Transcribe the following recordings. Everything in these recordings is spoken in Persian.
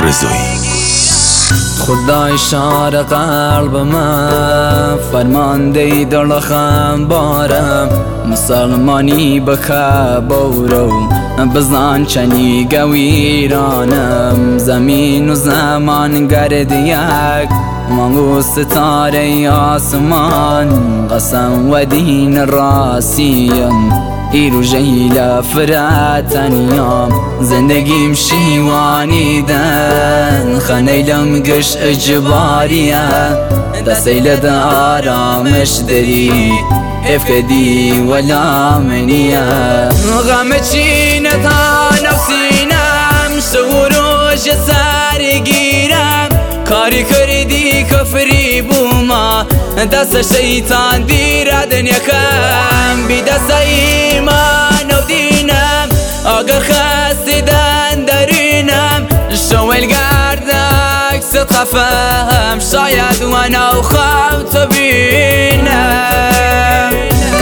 رضایی. خدای شار قلبم فرمانده دل خمبارم مسلمانی بکه بورو بزن چنی گویرانم زمین و زمان گرد یک مانگو ستاره آسمان قسم و دین راسیم ایرو جیل فراتنیام زندگیم شیوانیدن خانیلم گش اجباریه دستیل دا آرامش داری افکدی ولا منیه غم چینه تا نفسینم شوروش سر گیرم کاری کردی کفری بوما دست شیطان دیره دنیاکم بی دست ایمان و دینم اگر خستیدن درینم شویل گردک ستقفم شاید وانا و خواب تو بینم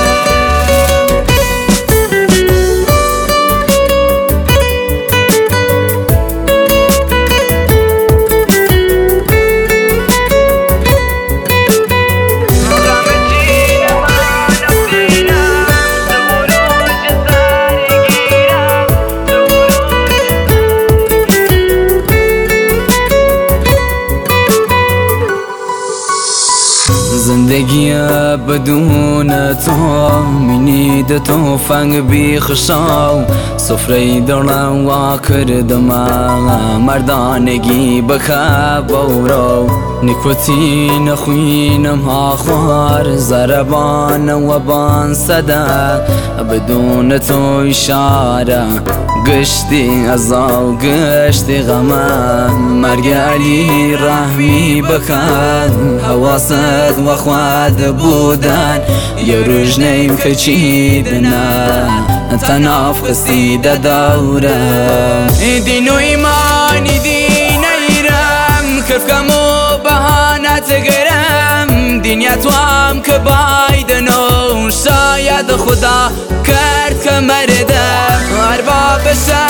زندگی بدون تو منید تو فنگ بی خشاو سفره دلم وا کردم مردانگی بخه بورو نیکوتین خوینم ها خوار زربان و بان صدا بدون تو اشاره گشتی ازاو گشتی غمان مرگ علی رحمی بکن حواست و خواد بودن یه روز نیم که چیدنه تناف خسیده دورم دین و ایمانی دین ایرم کفکم و بهانت گرم دنیا تو هم که بایدن و شاید خدا کرد که مردم ارباب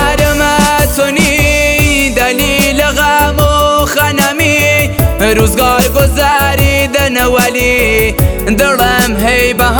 شرمتونی دلیل غم و خنمی روزگار گذاریدن ولی دلم هی به